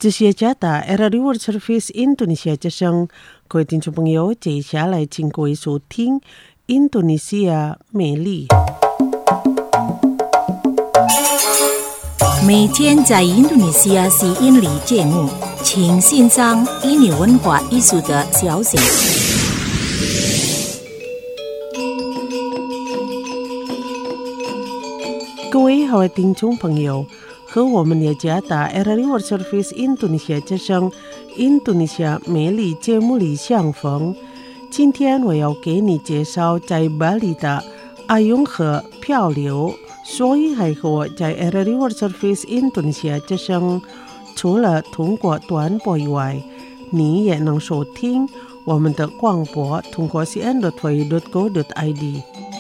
这些家的 RRI World Service Indonesia 之声，各位听众朋友，接下来请各位收听印度尼西亚美丽。 每天在印度尼西亚吸引力节目，请欣赏印尼文化艺术的消息。 各位好，听众朋友，和我们的家的 RRI World Service Indonesia 之声印度尼西亚美丽节目里相逢。今天我要给你介绍在巴黎的阿雍河漂流，所以还和我在 RRI World Service Indonesia 之声，除了通过短波以外，你也能收听我们的广播，通过 cn.wy.go.id。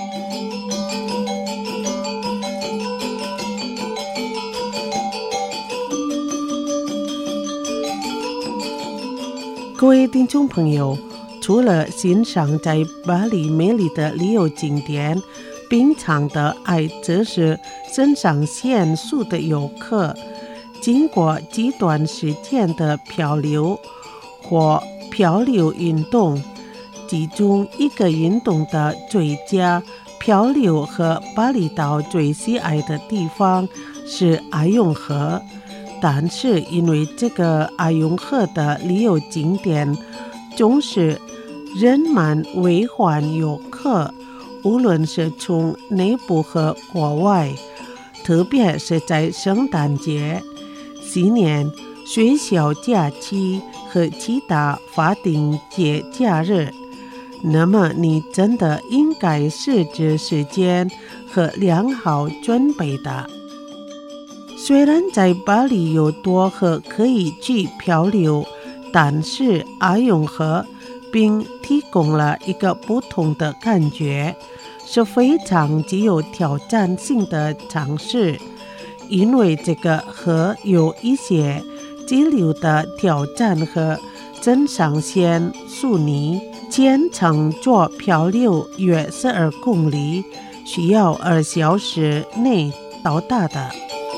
各位听众朋友，除了欣赏在巴黎美丽的旅游景点，平常的爱测试肾上腺素的游客，经过极短时间的漂流或漂流运动，其中一个运动的最佳漂流和巴厘岛最喜爱的地方是阿雍河。但是因为这个阿雍河的旅游景点总是人满为患游客，无论是从内部和国外，特别是在圣诞节、新年、学校假期和其他法定节假日，那么你真的应该设置时间和良好准备的。虽然在巴黎有多河可以去漂流，但是阿雍河并提供了一个不同的感觉，是非常具有挑战性的尝试。因为这个河有一些激流的挑战和肾上腺素泥，全程做漂流约12公里，需要2小时内到达的。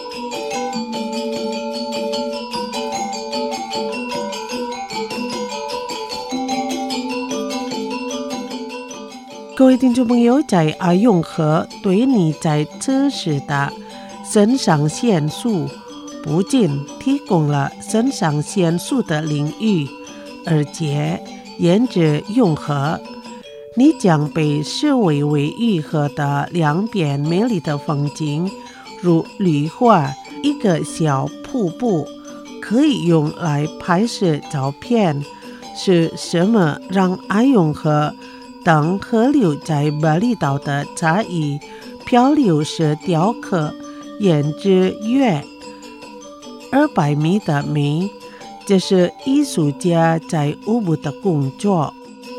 各位听众朋友，在阿雍河对你在测试的肾上腺素不仅提供了肾上腺素的领域，而且沿着雍河，你将被视为运河的两边美丽的风景，如绿化一个小瀑布，可以用来拍摄照片。是什么让阿雍河等河流在巴厘岛的差异？漂流是雕刻沿着约200米的美，这是艺术家在乌布的工作。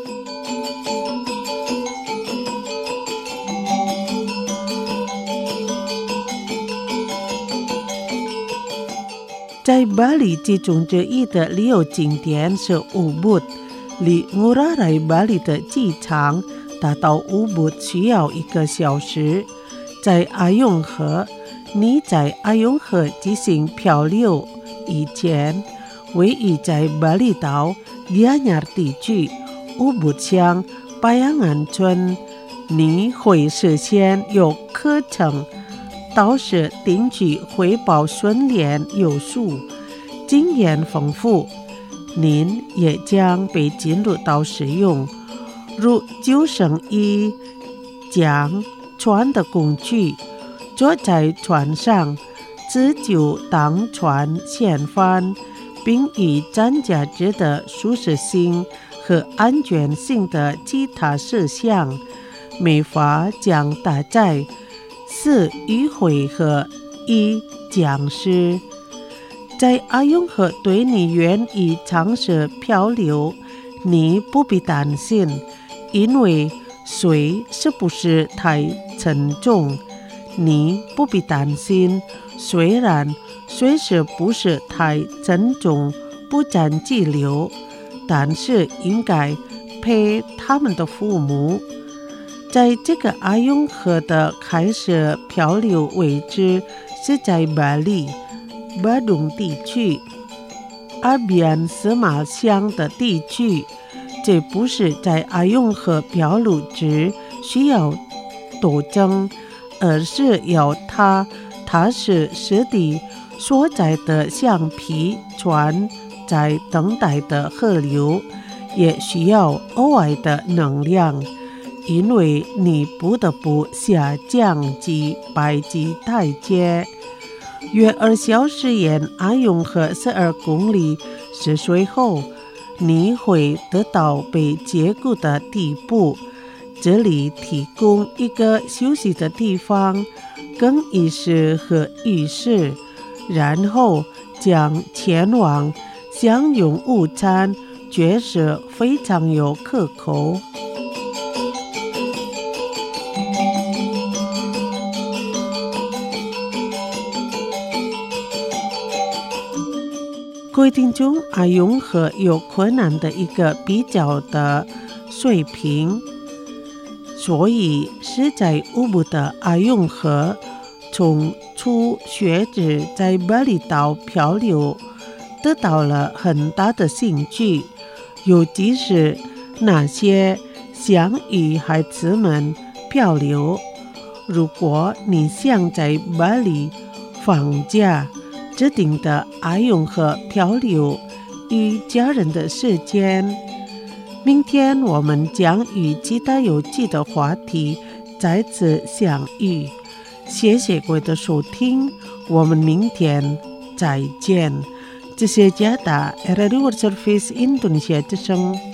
在巴黎其中之一的旅游景点是乌布，离乌拉莱巴黎的机场达到乌布需要1个小时。在阿雍河，你在阿雍河进行漂流以前，位于在巴厘岛吉安亚地区乌布乡巴扬安村，你会事先有课程导师定期汇报训练有素，经验丰富，您也将被进入到使用如救生衣、桨、船的工具，坐在船上自救当船掀翻，并与战价值的舒适性和安全性的其他事项。美法将搭载4迂回和1桨师。在阿雍河对你愿意尝试漂流，你不必担心，因为水是不是太沉重？你不必担心，虽然水是不是太沉重，不占激流，但是应该陪他们的父母。在这个阿雍河的开始漂流位置是在巴黎巴东地区， 阿边司马乡的地区，这不是在阿用河表鲁之需要斗争，而是要他是实地所在的橡皮船在等待的河流，也需要额外的能量，因为你不得不下降几百级台阶。约2小时沿阿用河12公里涉水后，你会得到被解雇的地步，这里提供一个休息的地方、更衣室和浴室，然后将前往享用午餐，确实非常有可口。各位听众，阿用河有困难的一个比较的水平，所以是在乌布的阿用河从初学者在巴厘岛漂流得到了很大的兴趣，尤其是那些想与孩子们漂流。如果你想在巴厘放假，指定的阿用河漂流与家人的时间，明天我们将与其他有趣的话题再次相遇。谢谢各位的收听，我们明天再见。这是加拿大 Radio Service Indonesia 之声。